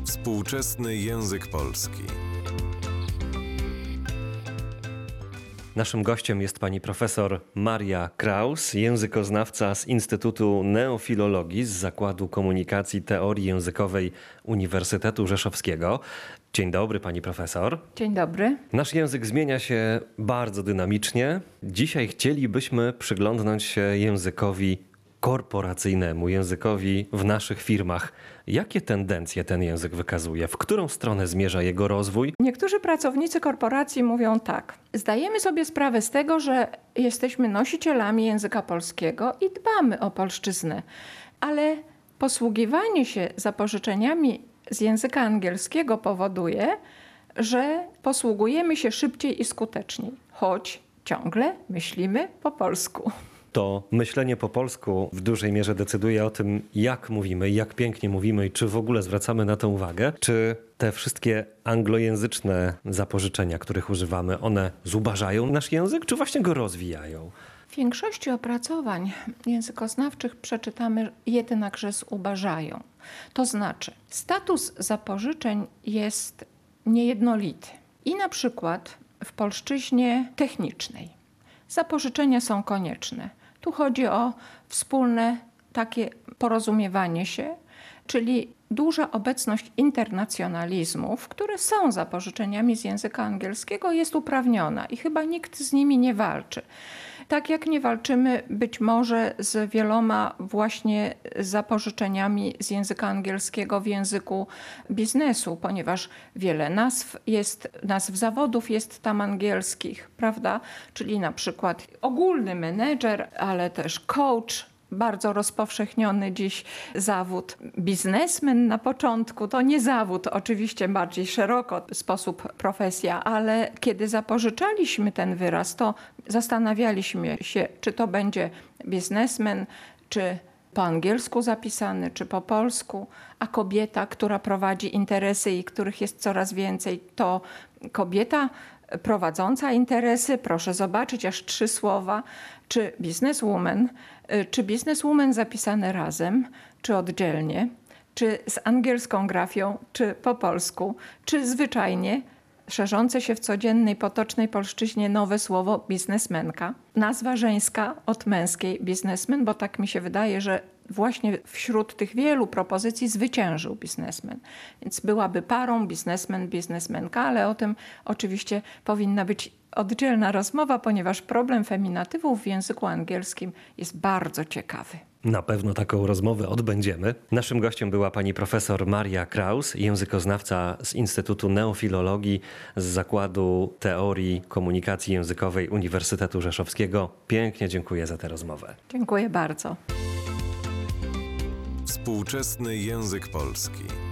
Współczesny język polski. Naszym gościem jest pani profesor Maria Kraus, językoznawca z Instytutu Neofilologii z Zakładu Komunikacji Teorii Językowej Uniwersytetu Rzeszowskiego. Dzień dobry, pani profesor. Dzień dobry. Nasz język zmienia się bardzo dynamicznie. Dzisiaj chcielibyśmy przyglądnąć się językowi korporacyjnemu, językowi w naszych firmach. Jakie tendencje ten język wykazuje? W którą stronę zmierza jego rozwój? Niektórzy pracownicy korporacji mówią tak. Zdajemy sobie sprawę z tego, że jesteśmy nosicielami języka polskiego i dbamy o polszczyznę, ale posługiwanie się zapożyczeniami z języka angielskiego powoduje, że posługujemy się szybciej i skuteczniej, choć ciągle myślimy po polsku. To myślenie po polsku w dużej mierze decyduje o tym, jak mówimy, jak pięknie mówimy i czy w ogóle zwracamy na to uwagę. Czy te wszystkie anglojęzyczne zapożyczenia, których używamy, one zubażają nasz język, czy właśnie go rozwijają? W większości opracowań językoznawczych przeczytamy jednak, że zubażają. To znaczy, status zapożyczeń jest niejednolity. I na przykład w polszczyźnie technicznej zapożyczenia są konieczne. Tu chodzi o wspólne takie porozumiewanie się, czyli duża obecność internacjonalizmów, które są zapożyczeniami z języka angielskiego, jest uprawniona i chyba nikt z nimi nie walczy. Tak jak nie walczymy być może z wieloma właśnie zapożyczeniami z języka angielskiego w języku biznesu, ponieważ wiele nazw zawodów jest tam angielskich, prawda? Czyli na przykład ogólny menedżer, ale też coach, bardzo rozpowszechniony dziś zawód. Biznesmen na początku to nie zawód, oczywiście bardziej szeroko sposób profesja, ale kiedy zapożyczaliśmy ten wyraz, to zastanawialiśmy się, czy to będzie biznesmen, czy po angielsku zapisany, czy po polsku, a kobieta, która prowadzi interesy i których jest coraz więcej, to kobieta prowadząca interesy, proszę zobaczyć, aż 3 słowa, czy bizneswoman zapisane razem, czy oddzielnie, czy z angielską grafią, czy po polsku, czy zwyczajnie szerzące się w codziennej, potocznej polszczyźnie nowe słowo biznesmenka. Nazwa żeńska od męskiej biznesmen, bo tak mi się wydaje, że właśnie wśród tych wielu propozycji zwyciężył biznesmen. Więc byłaby parą biznesmen, biznesmenka, ale o tym oczywiście powinna być oddzielna rozmowa, ponieważ problem feminatywów w języku angielskim jest bardzo ciekawy. Na pewno taką rozmowę odbędziemy. Naszym gościem była pani profesor Maria Kraus, językoznawca z Instytutu Neofilologii z Zakładu Teorii Komunikacji Językowej Uniwersytetu Rzeszowskiego. Pięknie dziękuję za tę rozmowę. Dziękuję bardzo. Współczesny język polski.